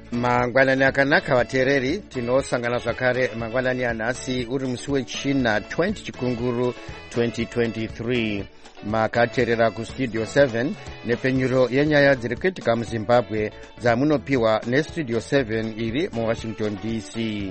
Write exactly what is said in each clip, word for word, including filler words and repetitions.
mangwanani akanaka vateereri, tinosangana zvakare mangwanani anhasi uri musi wechina twenty chikunguru twenty twenty-three. Makateerera kustudio seven nepenyuro yenyaya dziri kuitika muzimbabwe dzamunopiwa nestudio seven iri muwashington D C.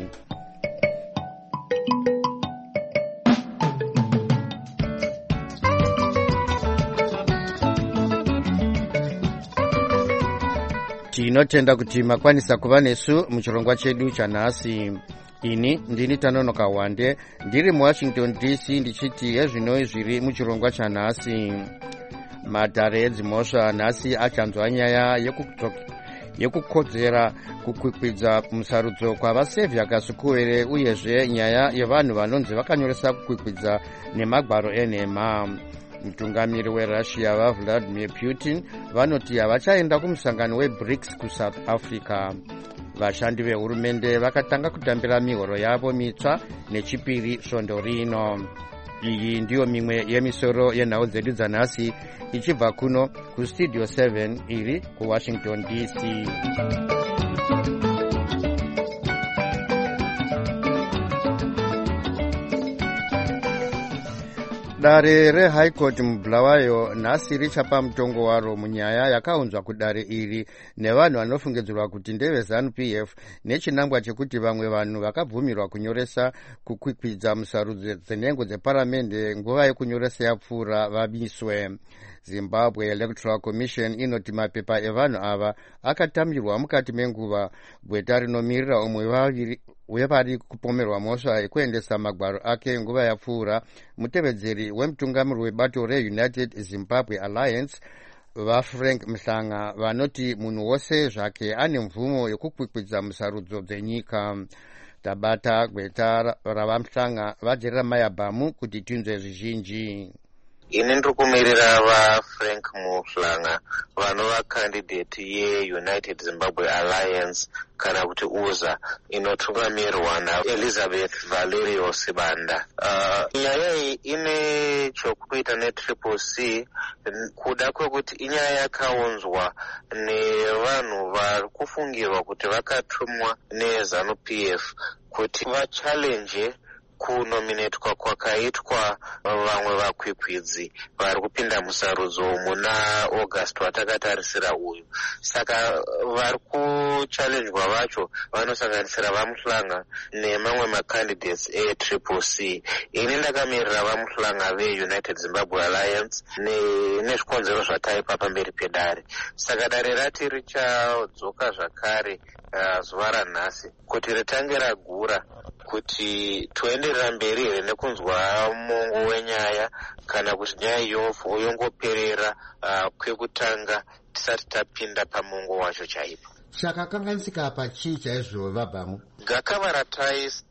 Tinotenda kuti makwanisa kuva nesu muchirongwa chedu chanhasi. Ini ndini Tanonoka Wande ndiri muwashington D C ndichiti ezvino zviri muchirongwa chanhasi. Madhare edzimhosva nhasi achanzwa nyaya yekukodzera kukwikwidza musarudzo kwavasevhi kasukuvere uyezve nyaya yevanhu vanonzi vakanyoresa kukwikwidza nemagwaro enhema. Mutungamiri weRussia vaVladimir Putin vanoti havachaenda kumusangano weBRICS kuSouth Africa. Vashandi vehurumende vakatanga kutambira mihoro yavo mitsva nechipiri svondo rino. Iyi ndiyo mimwe yemisoro yenhau dzedu dzanhasi ichibva kuno kustudio seven iri kuwashington D C. Dare reHigh Court muBulawayo nhasi richapa mutongo waro munyaya yakaunzwa kudare iri nevanhu vanofungidzirwa kuti ndeve ZANU P F nechinangwa chekuti vamwe vanhu vakabvumirwa kunyoresa kukwikwidza musarudzo dzenhengo dzeparamende nguva yekunyoresa yapfuura vamiswe. Zimbabwe Electoral Commission inoti mapepa evanhu ava akatambirwa mukati menguva. Gweta rinomirira umwe wevari kupomerwa mhosva yekuendesa magwaro ake nguva yapfuura mutevedzeri wemutungamiri webato reUnited Zimbabwe Alliance vaFrank Mhlanga vanoti munhu wose zvake ane mvumo yekukwikwidza musarudzo dzenyika. Tabata gweta ravaMhlanga vajerera mayabhamu kuti tinzwe zvizhinji. Ini ndiri kumirira vaFrank Mhlanga vanova candidate yeUnited Zimbabwe Alliance kana kuti U Z A inotungamirwa naElizabeth Valerio Sibanda. Uh, nyaya iyi ine chokuita netriple C kuda kwekuti inyaya yakaunzwa nevanhu vari kufungirwa kuti vakatumwa neZANU P F kuti vachallenge kunominetwa kwakaitwa vamwe vakwikwidzi vari kupinda musarudzo muna August watakatarisira uyu. Saka vari kuchallenjwa vacho vanosanganisira vaMhlanga nemamwe macandidates etriple C. Ini ndakamirira vaMhlanga veUnited Zimbabwe Alliance nezvikonzero zvataipa pamberi pedare. Saka dare rati richadzoka zvakare uh, zuva ranhasi kuti ritange ragura kuti toenderera mberi here nekunzwa mongo wenyaya kana kuti nyaya iyofu yongoperera uh, kwekutanga tisati tapinda pamongo wacho chaipo. Chakakanganisika apa chii chaizvo vabhamu? Gakava rataisa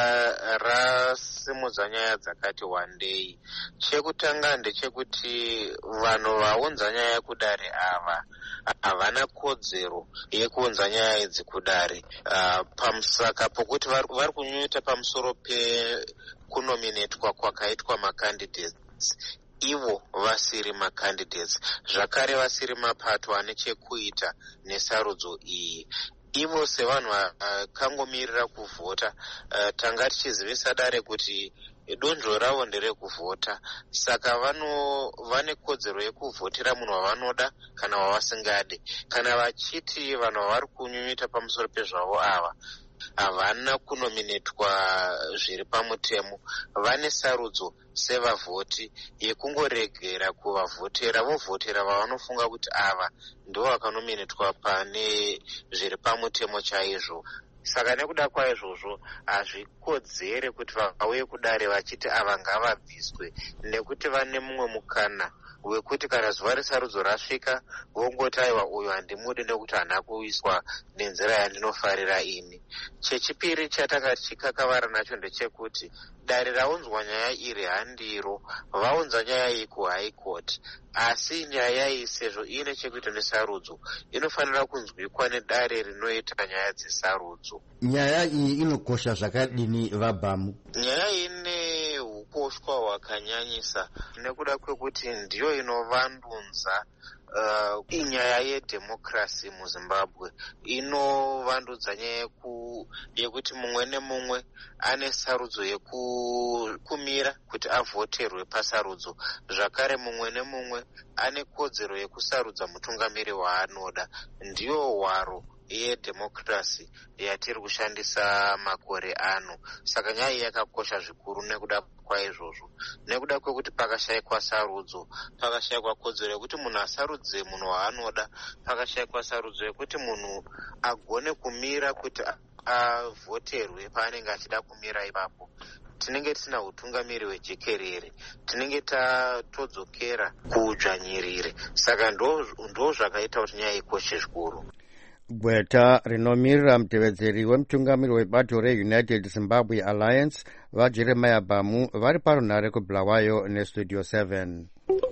rasimudza nyaya dzakati wandei. Chekutanga ndechekuti vanhu vaunza nyaya kudare ava havana kodzero yekuunza nyaya idzi kudare. Uh, pamusaka pokuti vari kunyunyuta pamusoro pekunominetwa kwakaitwa macandidates ivo vasiri macandidates, zvakare vasiri mapato ane chekuita nesarudzo iyi. Ivo sevanhu vakangomirira kuvhota, uh, tanga tichizivisa dare kuti donzvo ravo nderekuvhota, saka vano vane kodzero yekuvhotera munhu wavanoda kana wavasingade. Kana vachiti vanhu vari kunyunyuta pamusoro pezvavo ava havana kunominetwa zviri pamutemo, vane sarudzo sevavhoti yekungoregera kuvavhotera, vovhotera vavanofunga kuti ava ndo vakanominetwa pane zviri pamutemo chaizvo. Saka nekuda kwaizvozvo hazvikodzere kuti vauye kudare vachiti ava ngavabviswe, nekuti vane mumwe mukana wekuti kana zuva resarudzo rasvika vongoti aiwa uyu handimudi nekuti hana kuiswa nenzira yandinofarira ini. Chechipiri chatakati chikakavara nacho ndechekuti dare raunzwa nyaya iri handiro, vaunza nyaya iyi kuHigh Court, asi nyaya iyi sezvo ine chekuita nesarudzo inofanira kunzwikwa nedare rinoita nyaya dzesarudzo. Nyaya iyi inokosha zvakadini vabhamu? Nyaya iyi ine ukoshwa hwakanyanyisa nekuda kwekuti ndiyo inovandudza uh, inyaya yedhemokirasi muzimbabwe inovandudza nyaya yekuti mumwe nemumwe ane sarudzo yekumira kuti avhoterwe pasarudzo. Zvakare mumwe nemumwe ane kodzero yekusarudza mutungamiri waanoda. Ndiyo hwaro yedhemokirasi yatiri kushandisa makore ano. Saka nyaya yakakosha zvikuru nekuda kwaizvozvo, nekuda kwekuti pakashayikwa sarudzo, pakashayikwa kodzero yekuti munhu asarudze munhu waanoda, pakashayikwa sarudzo yekuti munhu agone kumira kuti avhoterwe paanenge achida kumira ipapo, tinenge tisina utungamiri hwejekerere, tinenge tatodzokera kuudzvanyirire. Saka ndo zvakaita kuti nyaya ikoshe zvikuru. Gweta rinomirira mutevedzeri wemutungamiri webato reUnited Zimbabwe Alliance vaJeremiah Bamu vari parunhare kuBulawayo nestudio seven.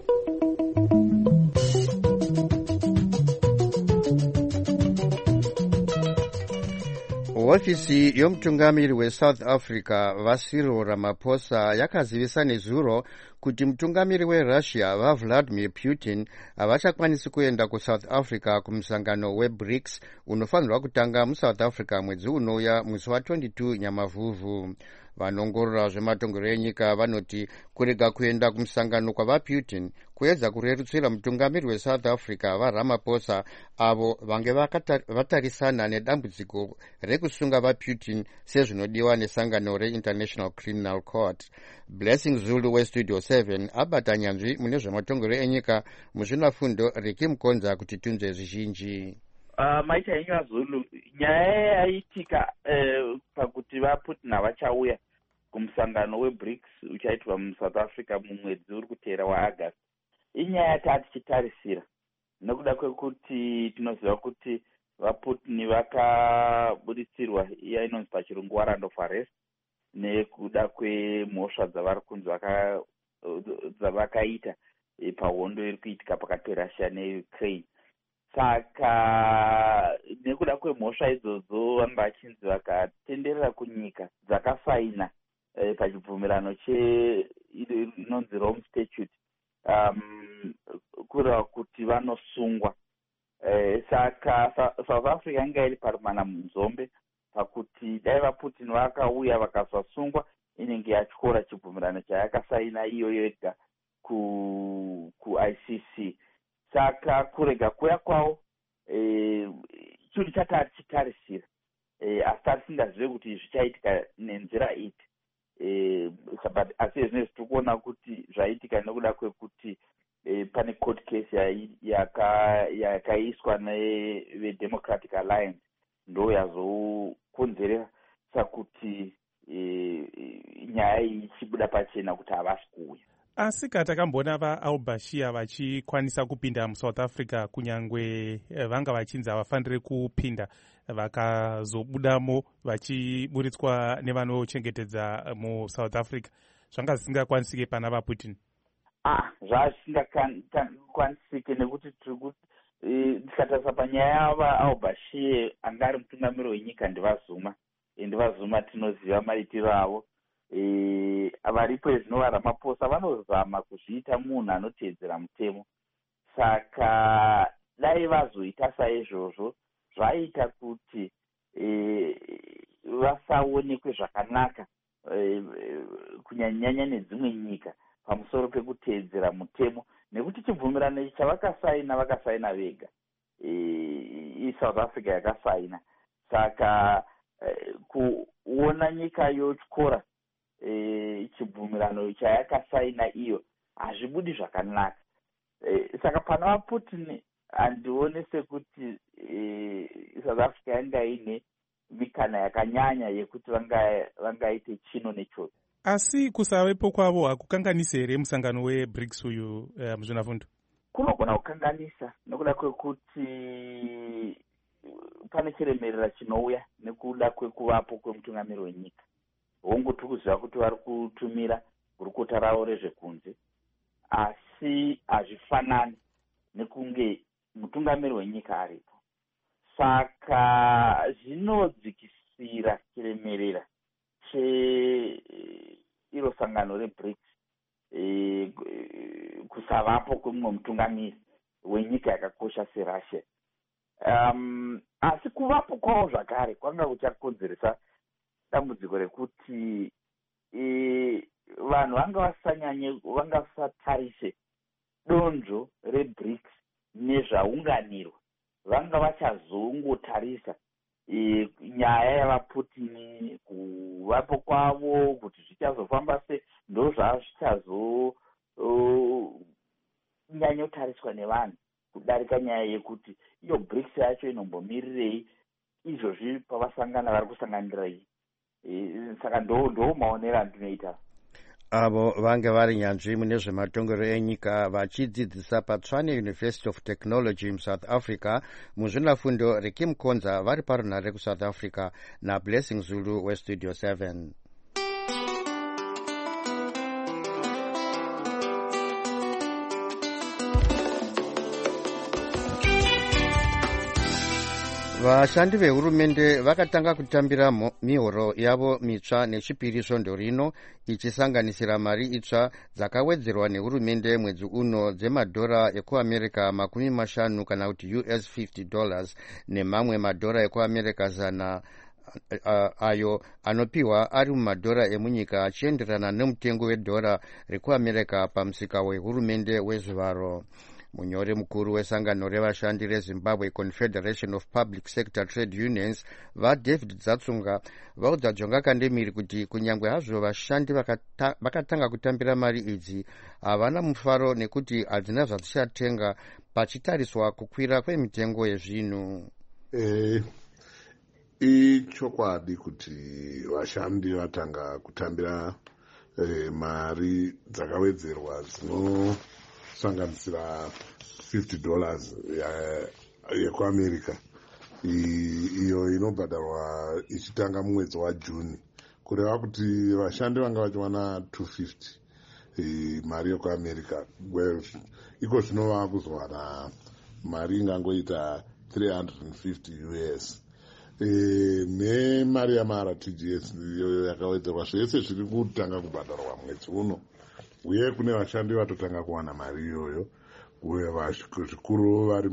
Hofisi yomutungamiri weSouth Africa vaCyril Ramaphosa yakazivisa nezuro kuti mutungamiri weRussia vaVladimir Putin havachakwanisi kuenda kuSouth Africa kumusangano weBRICS unofanirwa kutanga muSouth Africa mwedzi unouya mwezi wa22 Nyamavhuvhu. Vanongorora zvematongero enyika vanoti kurega kuenda kumusangano kwavaPutin kuedza kurerutsira mutungamiri weSouth Africa vaRamaphosa avo vange vatarisana nedambudziko rekusunga vaPutin sezvinodiwa nesangano reInternational Criminal Court. Blessing Zulu westudio seven abata nyanzvi mune zvematongero enyika muzvinafundo Riki Mkonza kuti tunze zvizhinji. Uh, maita yenyu Zulu, nyaya yaitika uh, pakuti vaPutin havachauya kumusangano weBRICS uchaitwa muSouth Africa mumwedzi uri kuteera waAugust. Inyaya yatati tichitarisira nekuda kwekuti tinoziva kuti vaPutin vakabuditsirwa iya inonzi pachirungu warrant of arrest nekuda kwemhosva dzavari kunzi dzavakaita e, pahondo iri kuitika pakati peRussia neUkraine. Saka nekuda kwemhosva idzodzo vanga vachinzi vakatenderera kunyika dzakasaina e, pachibvumirano che inonzi Rome Statute um, kureva kuti vanosungwa. E, saka South Africa yanga iri parumana munzombe pakuti dai vaPutin vakauya vakasasungwa inenge yatyora chibvumirano chayakasaina iyo yega ku kuI C C. Saka kurega kuya kwavo e, chinhu chatari chitarisira e, asi tarisingazive kuti zvichaitika nenzira iti e, asi zvinezvi tiri kuona kuti zvaitika nekuda kwekuti e, pane court case yakaiswa neveDemocratic Alliance ndo yazokonzeresa kuti e, nyaya iyi ichibuda pachena kuti havasi kuuya. Asi takamboona vaAlbashir vachikwanisa kupinda muSouth Africa kunyangwe vanga vachinzi havafaniri kupinda vakazobudamo vachiburitswa nevanochengetedza muSouth Africa. Zvanga zvisingakwanisike pana vaPutin. Ah, zvazvisingakwanisike nekuti tikatarisa panyaya yavaAlbashir anga ari mutungamiri wenyika ndivazuma. Ndivazuma tinoziva maitiro avo. E, varipo zvino vaRamaphosa vanozama kuzviita munhu anoteedzera mutemo. Saka dai vazoita saizvozvo zvaita kuti e, vasaonekwe zvakanaka e, kunyanyanya nedzimwe nyika pamusoro pekuteedzera mutemo, nekuti chibvumirano chavakasaina vakasaina vega e, iSouth Africa yakasaina. Saka e, kuona nyika yotyora E, chibvumirano chayakasaina iyo hazvibudi zvakanaka. E, saka pana vaPutin handione sekuti e, South Africa yanga ine mikana yakanyanya yekuti vangaite chino nechocho. Asi kusavepo kwavo hakukanganisi here musangano weBRICS uyu uh, muzvinafundo? Kunogona kukanganisa nekuda kwekuti pane chiremerera chinouya nekuda kwekuvapo kwemutungamiri wenyika. Hongu tiri kuziva kuti vari kutumira gurukota ravo rezvekunze, asi hazvifanani nekunge mutungamiri wenyika aripo. Saka zvinodzikisira chiremerera cheiro sangano reBRICS e, kusavapo kwemumwe mutungamiri. wenyika yakakosha serussia. Um, asi kuvapo kwavo zvakare kwanga kuchakonzeresa dambudziko rekuti e, vanhu vanga vasanyanye vanga vasatarise donzvo rebrics nezvaunganirwa, vanga vachazongotarisa e, nyaya yavaputini, kuvapo kwavo kuti zvichazofamba se ndo zvazvichazo uh, nyanyotariswa nevanhu kudarika nyaya yekuti iyo brics yacho inombomirirei, izvozvi pavasangana vari kusanganirai. E, saka ndo ndo maonero andinoita. Avo vange vari nyanzvi mune zvematongero enyika vachidzidzisa paTshwane University of Technology muSouth Africa muzvinafundo reKim Konza vari parunhare kuSouth Africa naBlessing Zulu weStudio seven. Vashandi vehurumende vakatanga kutambira mihoro yavo mitsva nechipiri svondo rino, ichisanganisira mari itsva dzakawedzerwa nehurumende mwedzi uno dzemadhora ekuamerica makumi mashanu kana kuti U S fifty dollars nemamwe madhora ekuamerica zana uh, ayo anopiwa ari mumadhora emunyika achienderana nemutengo wedhora rekuamerica pamusika wehurumende wezvivaro. Munyori mukuru wesangano revashandi reZimbabwe Confederation of Public Sector Trade Unions vaDavid Dzatsunga vaudza Jonga Kandemiri kuti kunyangwe hazvo vashandi vakata, vakatanga kutambira mari idzi havana mufaro nekuti hadzina zvadzichatenga pachitariswa kukwira kwemitengo yezvinhu. Eh, ichokwadi kuti vashandi vatanga kutambira eh, mari dzakawedzerwa dzino sanganisira fifty dollars yekuamerica iyo inobhadharwa ichitanga mumwedzi waJuni, kureva kuti vashandi vanga vachiwana two fifty mari yekuamerica. Iko zvino vava kuzowana mari ingangoita three hundred fifty U S e, nemari yamaR T G S iyo yakawedzerwa. Zvese zviri kutanga kubhadharwa mwedzi uno, uye kune vashandi vatotanga kuwana mari iyoyo, uye zvikuru vari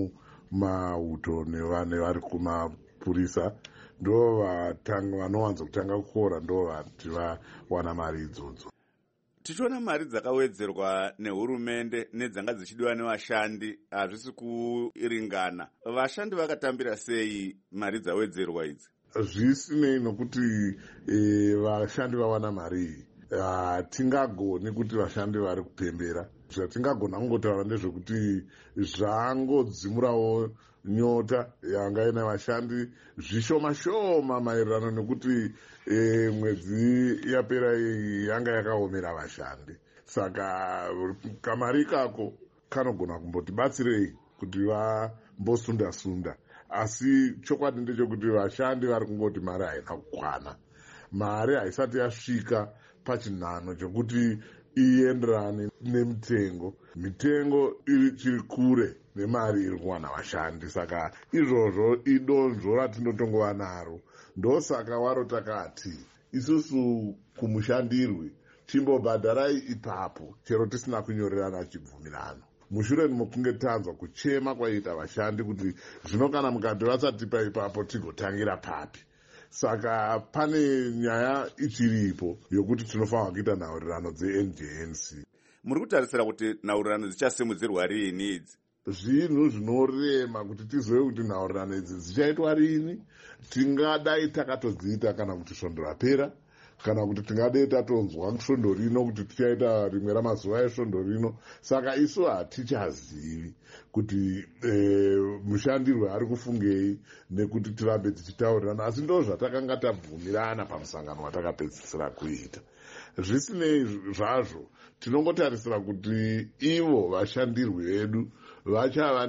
mumauto nevane vari kumapurisa ndo vanowanza kutanga kukora, ndo vati vawana mari idzodzo. Tichiona mari dzakawedzerwa nehurumende nedzanga dzichidiwa nevashandi hazvisi kuringana. Vashandi vakatambira sei mari dzawedzerwa idzi? Zvisinei nokuti e, vashandi vawana mari iyi, hatingagoni kuti vashandi vari kupembera. Zvatingagona kungotaura ndezvekuti zvangodzimurawo nyota yanga ina vashandi zvishoma shoma maererano nekuti e, mwedzi yapera iyi yanga yakaomera vashandi. Saka kamari kako kanogona kumbotibatsirei kuti vambosunda sunda, asi chokwadi ndechekuti vashandi vari kungoti mari haina kukwana. Mari haisati yasvika pachinhano chokuti ienderane nemitengo. Mitengo iri chiri kure nemari iri kuwana vashandi. Saka izvozvo idonzvo ratinotongova naro. Ndosaka waro takati isusu kumushandirwi chimbobhadharai ipapo chero tisina kunyorerana chibvumirano. Mushure mokunge tanzwa kuchema kwaita vashandi kuti zvino kana mukati vasatipa ipapo tigotangira papi. Saka pane nyaya ichiripo yokuti tinofanira kuita nhaurirano dze-N J N C. Muri kutarisira kuti nhaurirano dzichasimudzirwa rini idzi? Zvinhu zvinorema kuti tizoe kuti nhaurirano idzi dzichaitwa rini. Tingadai takatodziita kana kuti svondo rapera, kana kuti tingadai tatonzwa svondo rino kuti tichaita rimwe ramazuva esvondo rino. Saka isu hatichazivi kuti e, mushandirwe ari kufungei nekuti tirambe tichitaurirana, asi ndo zvatakanga tabvumirana pamusangano watakapedzisira kuita. Zvisinei zvazvo tinongotarisira kuti ivo vashandirwi vedu vachava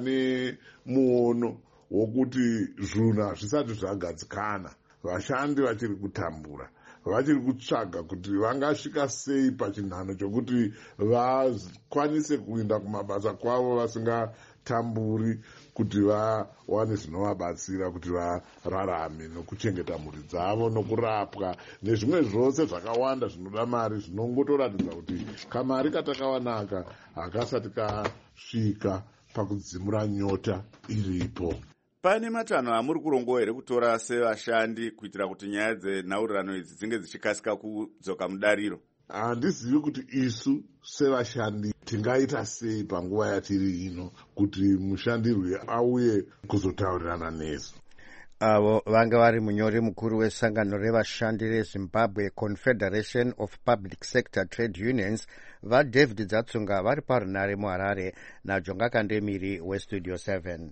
nemuono wokuti zvinhu hazvisati zvagadzikana. Vashandi vachiri kutambura, vachiri kutsvaga kuti vangasvika sei pachinhano chokuti vakwanise kuenda kumabasa kwavo vasingatamburi, kuti vawane zvinovabatsira kuti vararame nokuchengeta mhuri dzavo nokurapwa nezvimwe zvose zvakawanda zvinoda mari. Zvinongotoratidza kuti kamari katakawanaka hakasati kasvika pakudzimura nyota iripo. Pane matanho amuri kurongo here kutora sevashandi kuitira kuti nyaya dzenhaurirano idzi dzinge dzichikasika kudzoka mudariro? Handizivi kuti isu sevashandi tingaita sei panguva yatiri ino kuti mushandirwe auye kuzotaurirana nesu. avo vanga vari munyori mukuru wesangano revashandi rezimbabwe Confederation of Public Sector Trade Unions vaDavid Dzatsunga vari parunare muharare naJonga Kandemiri westudio seven.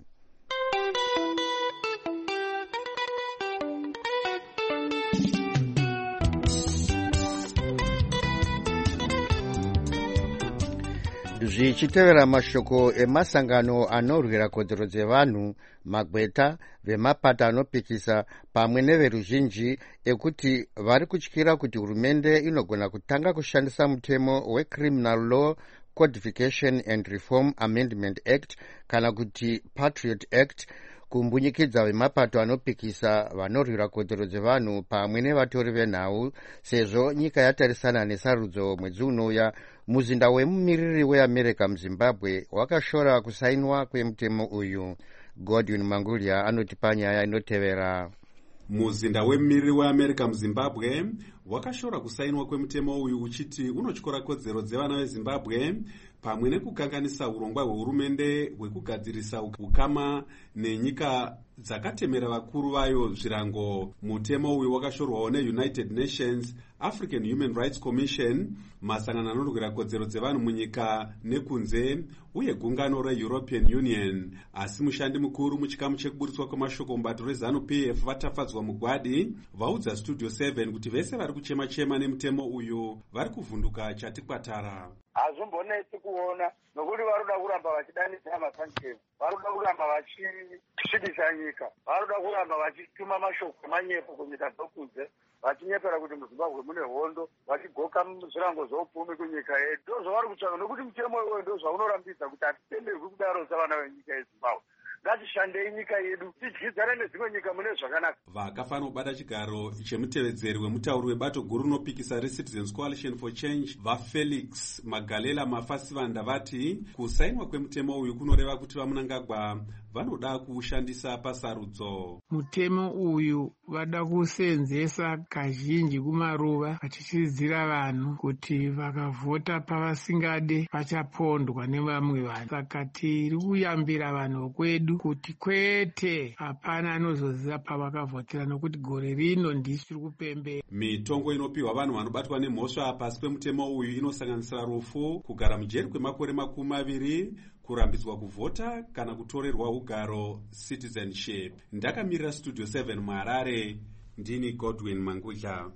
Zvichitevera mashoko emasangano anorwira kodzero dzevanhu, magweta, vemapato anopikisa pamwe neveruzhinji ekuti vari kutyira kuti hurumende inogona kutanga kushandisa mutemo weCriminal Law Codification and Reform Amendment Act kana kuti Patriot Act kumbunyikidza vemapato anopikisa vanorwira kodzero dzevanhu pamwe nevatori venhau, sezvo nyika yatarisana nesarudzo mwedzi unouya. Muzinda wemumiriri weAmerica muZimbabwe wakashora kusainwa kwemutemo uyu. Godwin Mangulya anoti panyaya inotevera. Muzinda wemumiriri weAmerica muZimbabwe wakashora kusainwa kwemutemo uyu uchiti unotyora kodzero dzevana veZimbabwe pamwe nekukanganisa urongwa hwehurumende hwekugadzirisa ukama nenyika dzakatemera vakuru vayo zvirango. Mutemo uyu wakashorwawo neUnited Nations, African Human Rights Commission, masangano anorwira kodzero dzevanhu munyika nekunze uye gungano reEuropean Union. Asi mushandi mukuru muchikamu chekuburitswa kwemashoko mubato reZANU-P F vatafadzwa mugwadi vaudza Studio seven kuti vese vari kuchema-chema nemutemo uyu vari kuvhunduka chati kwatara. Hazvimbonetsi kuona nokuti varuda kuramba vachidanidza masanctions, varuda kuramba vachisvibisa nyika, varuda kuramba vachituma mashoko manyepo kunyika dzokunze, vachinyepera kuti muZimbabwe mune hondo, vachigoka zvirango zvoupfumi kunyika yedu. Ndozvavari kutsvaka nokuti mutemo iwoyo ndozvaunorambidza kuti hatitenderwi kudaro savana venyika yeZimbabwe. Ngatishandei nyika yedu tidyidzane nedzimwe nyika mune zvakanaka. Vakafanira kubata chigaro chemutevedzeri wemutauri webato guru rinopikisa reCitizens Coalition for Change vaFelix Magalela Mafasivanda vati kusainwa kwemutemo uyu kunoreva kuti vaMunangagwa vanoda kuushandisa pasarudzo. Mutemo uyu vada kusenzesa kazhinji kumaruva vachichidzira vanhu kuti vakavhota pavasingade vachapondwa nevamwe vanhu. Saka tiri kuyambira vanhu kwedu kuti kwete hapana anozoziva pavakavhotera nokuti gore rino ndisi tiri kupembera. Mitongo inopiwa vanhu vanobatwa nemhosva pasi pemutemo uyu inosanganisira rufu, kugara mujeri kwemakore makumi maviri, kurambidzwa kuvhota kana kutorerwa ugaro citizenship. Ndakamirira Studio seven muHarare, ndini Godwin Mangulya.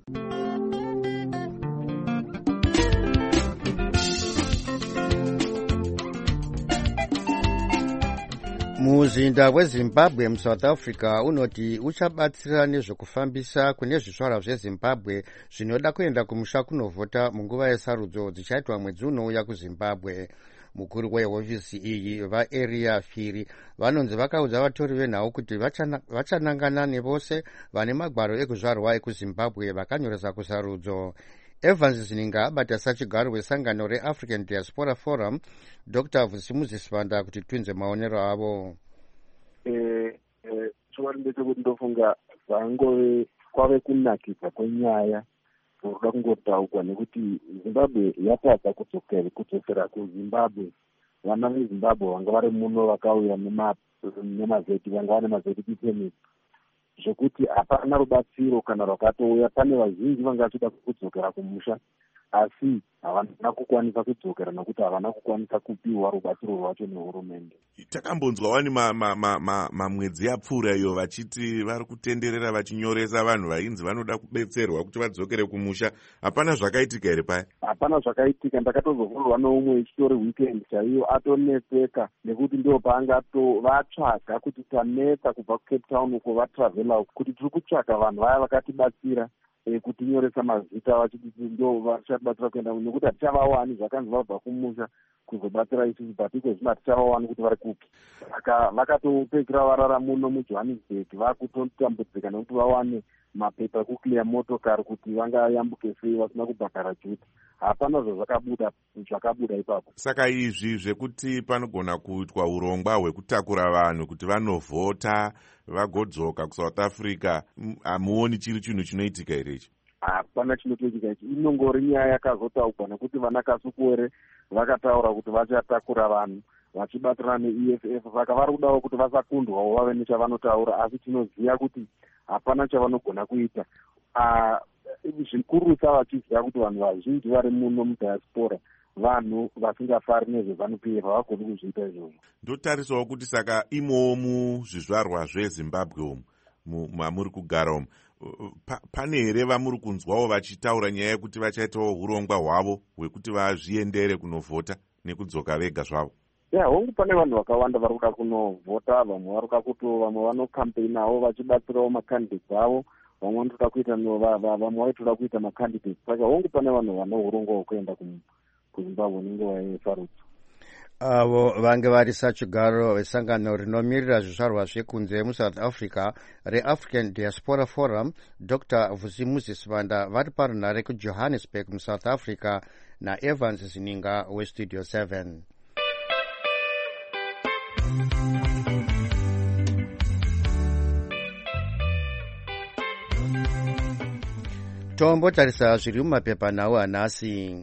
Muzinda weZimbabwe muSouth Africa unoti uchabatsira nezvekufambisa kune zvizvarwa zveZimbabwe zvinoda kuenda kumusha kunovhota munguva yesarudzo dzichaitwa mwedzi unouya kuZimbabwe. Mukuru wehofisi iyi vaEria Firi vanonzi vakaudza vatori venhau kuti vachanangana nevose vane magwaro ekuzvarwa ekuZimbabwe vakanyoresa kusarudzo. Evans Zininga abata sachigaro wesangano reAfrican Diaspora Forum Doctor Vusimuzi Sibanda kuti twinze maonero avo. Eh, eh, chiwari ndechekuti ndofunga zvangove kwave kunakisa kwenyaya kuda kungotaukwa nekuti Zimbabwe yatadza kudzokera kuZimbabwe. Vana veZimbabwe vanga vari muno vakauya nemazeti, vanga vane mazeti permit zvekuti hapana rubatsiro kana rwakatouya. Pane vazhinji vanga vachida kudzokera kumusha asi havana kukwanisa kudzokera nokuti havana kukwanisa kupiwa rubatsiro rwacho nehurumende. Takambonzwawo ni mamwedzi yapfuura iyo vachiti vari kutenderera vachinyoresa vanhu vainzi vanoda kubetserwa kuti vadzokere kumusha. Hapana zvakaitika here paya? Hapana zvakaitika. Ndakatozovhurwa neumwe chitori weekend chaiyo atonetseka nekuti ndo paanga vatsvaga kuti tanetsa kubva kuCape Town uko vatravela kuti tiri kutsvaga vanhu vaya vakatibatsira kutinyoresa mazita vachiti ndo vachatibatsira kuenda nekuti hatichavawani zvakanzi vabva kumusha kuzobatsira isusu batiko zvino hatichavawani kuti vari kupi. Saka vakatopedzera varara muno muJohannesburg vakutotambudzika nekuti vawane mapepa ekuclear motokari kuti vangayambuke sei vasina kubhadhara juti. Hapana zvazvakabuda zvakabuda ipapo. Saka izvi zvekuti panogona kuitwa urongwa hwekutakura vanhu kuti vanovhota vagodzoka kuSouth Africa, hamuoni chiri chinhu chinoitika here ichi? Hapana chinotoitika ichi. Inongori nyaya yakazotaurwa nekuti vana Kasukore vakataura kuti vachatakura vanhu vachibatirana ne-E F F, saka vari kudawo kuti vasakundwawo vave nechavanotaura, asi tinoziva kuti hapana chavanogona kuita. Zvikurusa vachiziva kuti vanhu vazhinji vari muno mudiaspora vanhu vasingafari nezveZANU P F havagoni kuzviita izvozvo. Ndotarisawo kuti saka imowo muzvizvarwa zveZimbabwe umu mamuri kugara umu, pa, pane here vamuri kunzwawo vachitaura nyaya yekuti vachaitawo urongwa hwavo hwekuti vazviendere kunovhota nekudzoka vega zvavo? Ya, hongu pane vanhu vakawanda vari kuda kunovhota, vamwe vari kuda kuto vamwe vanokampeinawo vachibatsirawo makandidates avo, vamwe vanotoda kuita vamwe vaitoda kuita makandidates. Saka hongu pane vanhu vane urongwa hwekuenda kuZimbabwe nenguva yesarudzo. Avo vange vari sachigaro vesangano rinomirira zvizvarwa zvekunze muSouth Africa reAfrican Diaspora Forum, Doctor Vusimuzi Sibanda, vari parunhare kuJohannesburg muSouth Africa naEvans Zininga weStudio seven. Tombotarisa zviri mumapepa nawo hanhasi.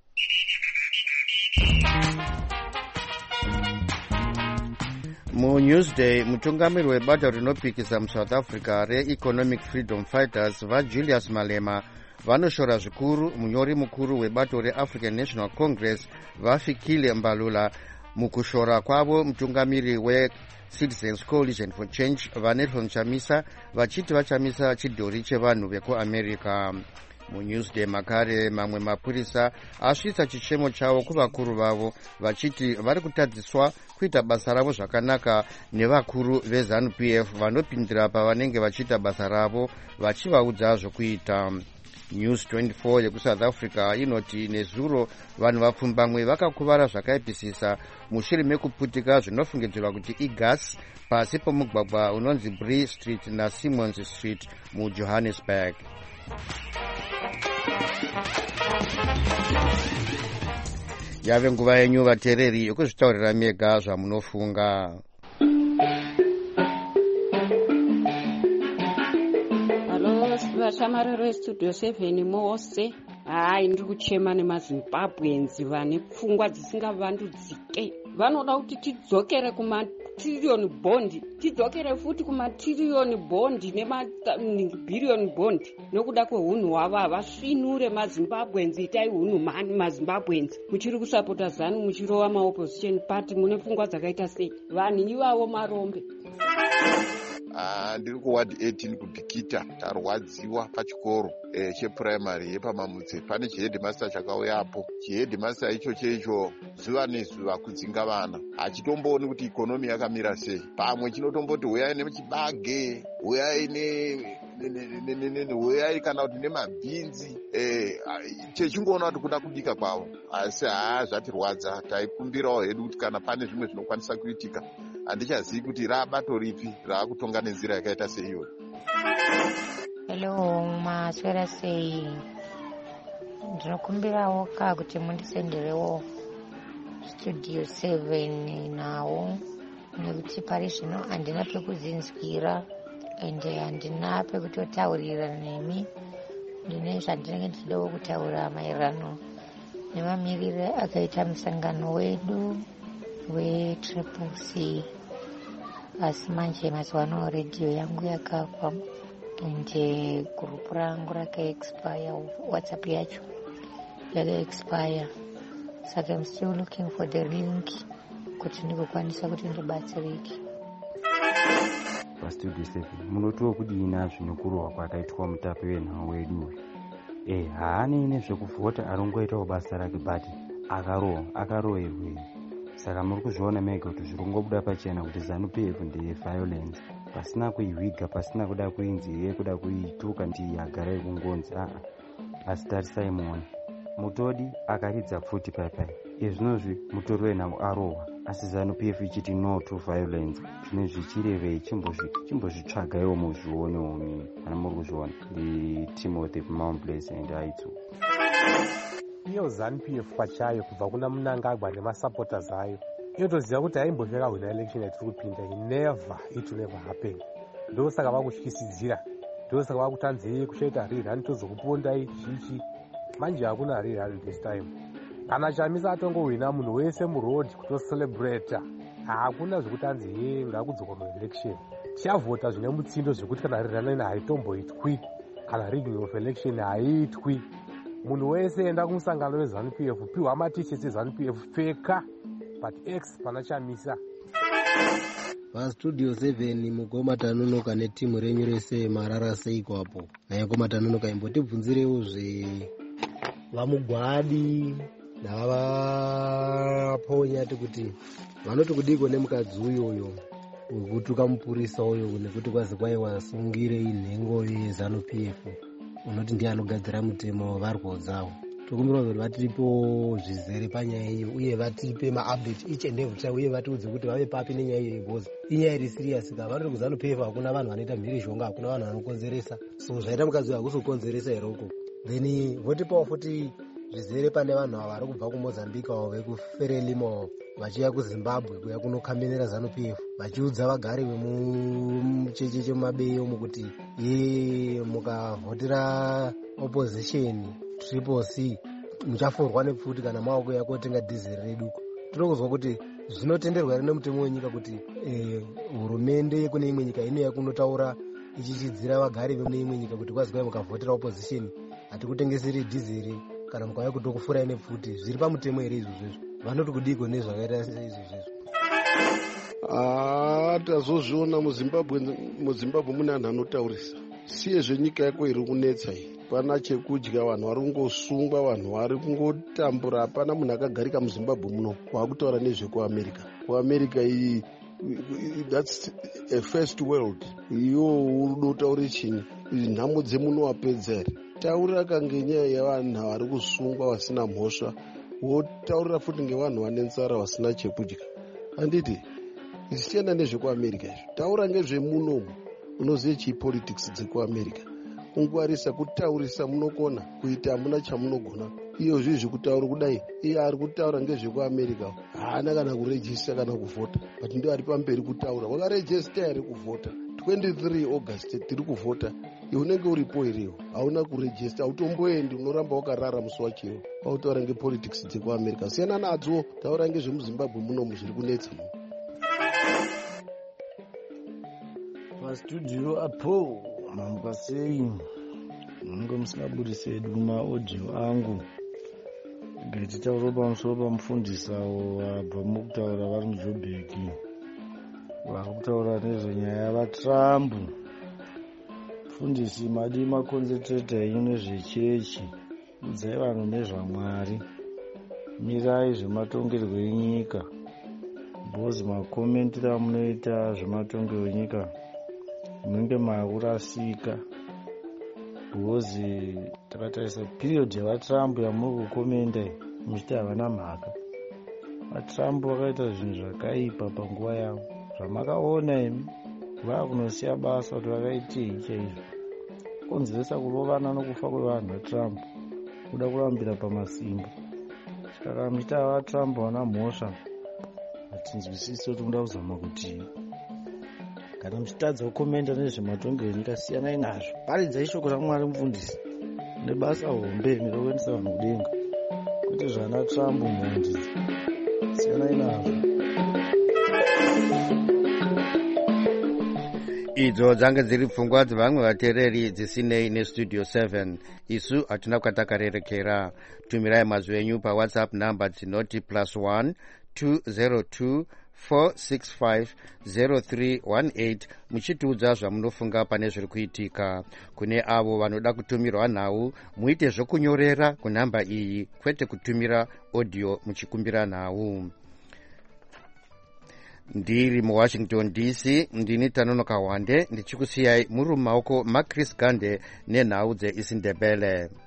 MuNewsday, mutungamiri webato rinopikisa muSouth Africa reEconomic Freedom Fighters vaJulius Malema vanoshora zvikuru munyori mukuru webato reAfrican National Congress vaFikile Mbalula mukushora kwavo mutungamiri weCitizens Coalition for Change vaNelson Chamisa vachiti vachamisa chidhori chevanhu vekuAmerica. MuNewsday makare mamwe mapurisa asvitsa chichemo chavo kuvakuru vavo vachiti vari kutadziswa kuita basa ravo zvakanaka nevakuru veZANU P F vanopindira pavanenge vachiita basa ravo vachivaudza zvokuita. News twenty-four yekuSouth Africa inoti nezuro vanhu vapfumbamwe vakakuvara zvakaipisisa mushure mekuputika zvinofungidzirwa kuti igasi pasi pomugwagwa unonzi Bree Street naSimons Street muJohannesburg. Yave nguva yenyu vateereri yokuzvitaurira mega zvamunofunga. Vachamarero eStudio seven mose, hai ndiri kuchema nemaZimbabwenzi vane pfungwa dzisingavandudzike. Vanoda kuti tidzokere kumatiriyoni bondi, tidzokere futi kumatiriyoni bondi nemabhiriyoni bondi. Nokuda kweunhu hwavo havasvinure maZimbabwenzi, itai hunhu mani maZimbabwenzi. Muchiri kusapota ZANU, muchirova maopposition party, mune pfungwa dzakaita sei? Vanhu ivavo marombe. Ah, ndiri kuwadi eighteen kudhikita tarwadziwa pachikoro eh, chepuraimari yepamamutse. Pane chihedhimasta chakauyapo. Chihedhimasta icho checho zuva nezuva kudzinga vana, hachitombooni kuti ikonomi yakamira sei. Pamwe chinotomboti huyai nemuchibage, huyai ne huyai kana kuti nemabhinzi, eh, chechingoona kuti kuda kudika kwavo. Asi haa zvatirwadza, taikumbirawo hedu kuti kana pane zvimwe zvinokwanisa kuitika. Handichazivi kuti rabato ripi raakutonga nenzira yakaita seiyo. Hello, maswera sei. Ndinokumbirawo ka kuti mundisenderewo Studio seven nawo, nekuti pari zvino handina pekudzinzwira ende handina pekutotaurira nemi. Ndine zvandinenge ndichidawo kutaura maererano nemamirire akaita musangano wedu weTriple C. Asi manje mazuva ano radio yangu yakafa ende gurupu rangu rakaexpire, WhatsApp yacho yakaexpire. Saka I'm still looking for the link kuti ndikokwanisa kuti ndibatsirike. PaStudio seven munotiwo kudina zvinokurwa kwakaitwa mutape wenhau wedu. Eh, haani nezvekuvhota arongoitawo basa rake but akarowa akarowerwe. Saka muri kuzviona mega kuti zvirongobuda pachena kuti ZANU P F ndeye violence, pasina kuihwiga, pasina kuda kuinzi iye kuda kuituka ndi agara kungonzi. Aa, asi tarisai muone mutodi akaridza futi paipai zvinozvi mutori wenhau arohwa asi zanu p f ichiti no to violence. Zvine zvichirevei chimbozvitsvagaiwo muzvionewo mimi kana muri kuzviona. Ndi Timothy Mount Place and aitsu iyo zanu p f pachayo kubva kuna Mnangagwa nemasupporters ayo inotoziva kuti haimbozvi yakahwina election yatiri kupinda. Never, it will never happen. Ndosaka vakutyisidzira, ndosaka vakutanzei kuchaita rerun tozokupondai zvichi. Manje hakuna rerun this time. Kana Chamisa atongohwina munhu wese muroad kutocelebrata, hakuna zvekutanzi ye ngakudzoka muelection. Tichavhota zvine mutsindo zvekuti kana rerun haitomboitwi kana rigging of election haiitwi. Munhu wese enda kumusangano wezanu p f, piwa matisheti ezanu p f, pfeka but x pana Chamisa. Pastudio seven mugoma tanonoka netimu renyu rese marara seiko apo. Naye goma tanonoka imbotibvunzirewo zve vamugwadi navavaponya kuti vanoti kudiko nemukadzi uyoyo wekutuka mupurisa uyo nekuti kwazi kwai wasungire inhengo yezanu p f unoti ndiye anogadzira mutemo varwadzawo. Tokumbira kuti vatipo zvizere panyaya iyo uye vatipe maupdate each and every time uye vatiudze kuti vave papi nenyaya iyo because inyaya iri serious. Ka vanoti kuzanu p f hakuna vanhu vanoita mhirizhonga, hakuna vanhu vanokonzeresa. So zvaita mukadzi hakuzokonzeresa here uko. Then votipawo futi zvizere pane vanhu ava vari kubva kuMozambique avo vekuferelimo vachiya kuZimbabwe kuya kunokambenera zanu p f vachiudza vagari vemucheche chemumabei omo kuti ye mukavhotera opposition triple C muchaforwa nepfuti kana maoko yako tenga dhizeri reduko. Tiri kuzwa kuti zvinotenderwa here nemutemo wenyika kuti hurumende kune imwe nyika inouya kunotaura ichichidzira vagari vemune imwe nyika kuti kwazi kwai mukavhotera opposition hatikutengeseri dhizeri kana mukauya kutokufurai nepfuti. Zviri pamutemo here izvozvezvo? Vanoti kudiko nezvakaita izvozvezvo? Ah, tazozviona muZimbabwe. muZimbabwe mune anhu anotaurisa siye zvenyika yako iri kunetsa iyi. Pana chekudya, vanhu vari kungosungwa, vanhu vari kungotambura. Hapana munhu akagarika muZimbabwe muno wakutaura nezvekuamerica. Kuamerica iyi that's a first world. Iyo uri kutaura chinyi? Nhamo dzemuno wapedza here? Taurira kange nyaya yevanhu vari kusungwa vasina mhosva, wotaurira futi ngevanhu vane nzara vasina chekudya. Handiti zvichienda nezvekuamerica izvo. Taura ngezvemunomu unozive chipolitics dzekuamerica. Ungwarisa kutaurisa munokona kuita hamuna chamunogona. Iyo zvizvi kutaura kudai iye ari kutaura ngezvekuamerica haana kana kurejista kana kuvhota, but ndio ari pamberi kutaura. Wakarejista here kuvhota twenty-three August tiri kuvhota, iwe unenge uripo iriwo hauna kurejista, hautomboendi, unoramba wakarara musi wachiwo wautaura ngepolitics dzekuamerica. Siyana nadzo, taura ngezvemuZimbabwe munomu zviri kunetsa muno. Pastudio apo mamuka sei? Munenge musingabudisi hedu maaudio angu ngatichitaura pamusoro pamufundisi avo vabva mukutaura vari muJoburg vari kutaura nezvenyaya yavaTrump. Mufundisi madi makonzentreta henyu nezvechechi, udzai vanhu nezvaMwari, mirai zvematongerwo enyika. Bhozi makomentira amunoita zvematongerwo enyika munenge makurasika. Bhozi takatarisa period yavaTrump yamuri kukomenda muchiti havana mhaka. VaTrump vakaita zvinhu zvakaipa panguva yavo zvamakaona imi vakunosiya basa kuti vakaitei chaizvo, konzeresa kurovana nokufa kwevanhu vaTrump, kuda kurambira pamasimba. Saka muchiti vaTrump vana mhosva hatinzwisisi kuti muda kuzama kuti kana muchitadza kukomenda nezvematongerwo enyika siyanai nazvo. Paridzai shoko raMwari mufundisi nebasa hombe nerokuendesa vanhu kudenga, kuti zvana Trump mhondi siyanai nazvo. idzo dzange dziri pfungwa dzevamwe vateereri dzisinei nestudio seven. Isu hatina kwatakarerekera. Tumirai mazwi enyu pawhatsapp namba dzinoti plus one two zero two four six five zero three one eight muchitiudza zvamunofunga pane zviri kuitika. Kune avo vanoda kutumirwa nhau, muite zvokunyorera kunhamba iyi, kwete kutumira audio muchikumbira nhau. Ndiri muWashington D C, ndini Tanonoka Wande, ndichikusiyai muri mumaoko maChris Gande nenhau dzeIsindebele.